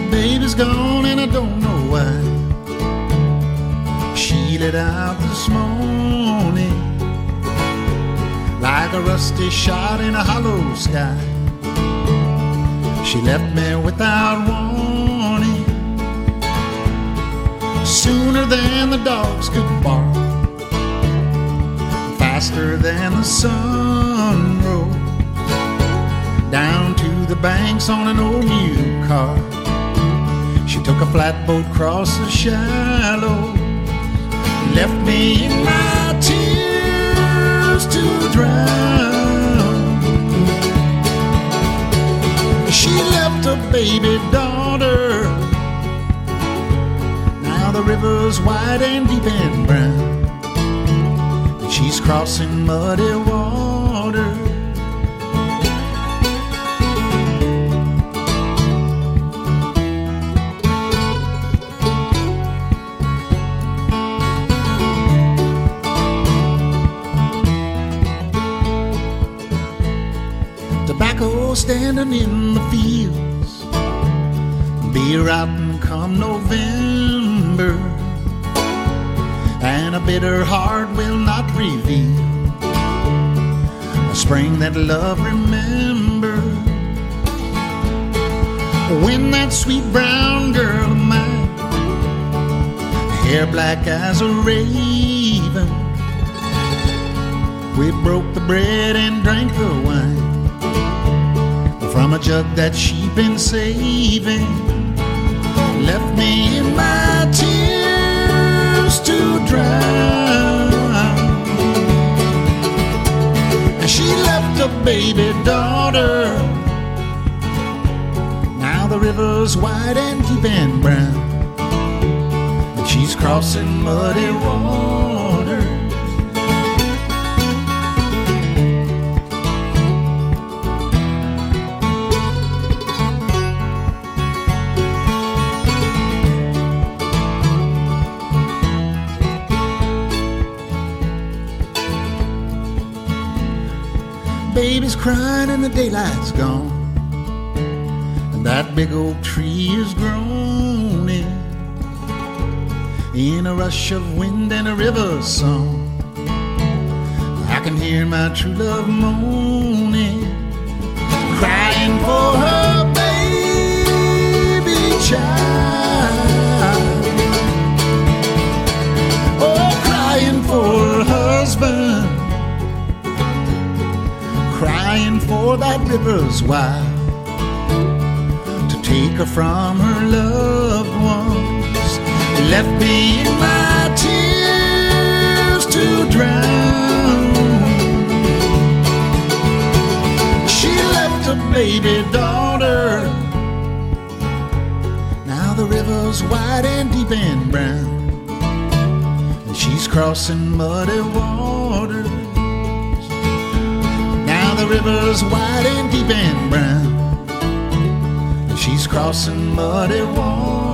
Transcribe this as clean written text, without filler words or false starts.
Baby's gone and I don't know why. She lit out this morning like a rusty shot in a hollow sky. She left me without warning, sooner than the dogs could bark, faster than the sun rolled down to the banks on an old new car. She took a flatboat across the shallows, left me in my tears to drown. She left a baby daughter. Now the river's wide and deep and brown, and she's crossing muddy water. Tobacco standing in the fields, beer out and come November, and a bitter heart will not reveal a spring that love remembered. When that sweet brown girl of mine, hair black as a raven, we broke the bread and drank the wine from a jug that she'd been saving, left me in my tears to drown. And she left a baby daughter. Now the river's wide and deep and brown, and she's crossing muddy water. Baby's crying and the daylight's gone, and that big oak tree is groaning in a rush of wind and a river song. I can hear my true love moaning, crying for her baby child. Oh, crying for her husband, crying for that river's wild to take her from her loved ones, left me in my tears to drown. She left a baby daughter. Now the river's wide and deep and brown, and she's crossing muddy water. The river's wide and deep and brown, and she's crossing muddy water.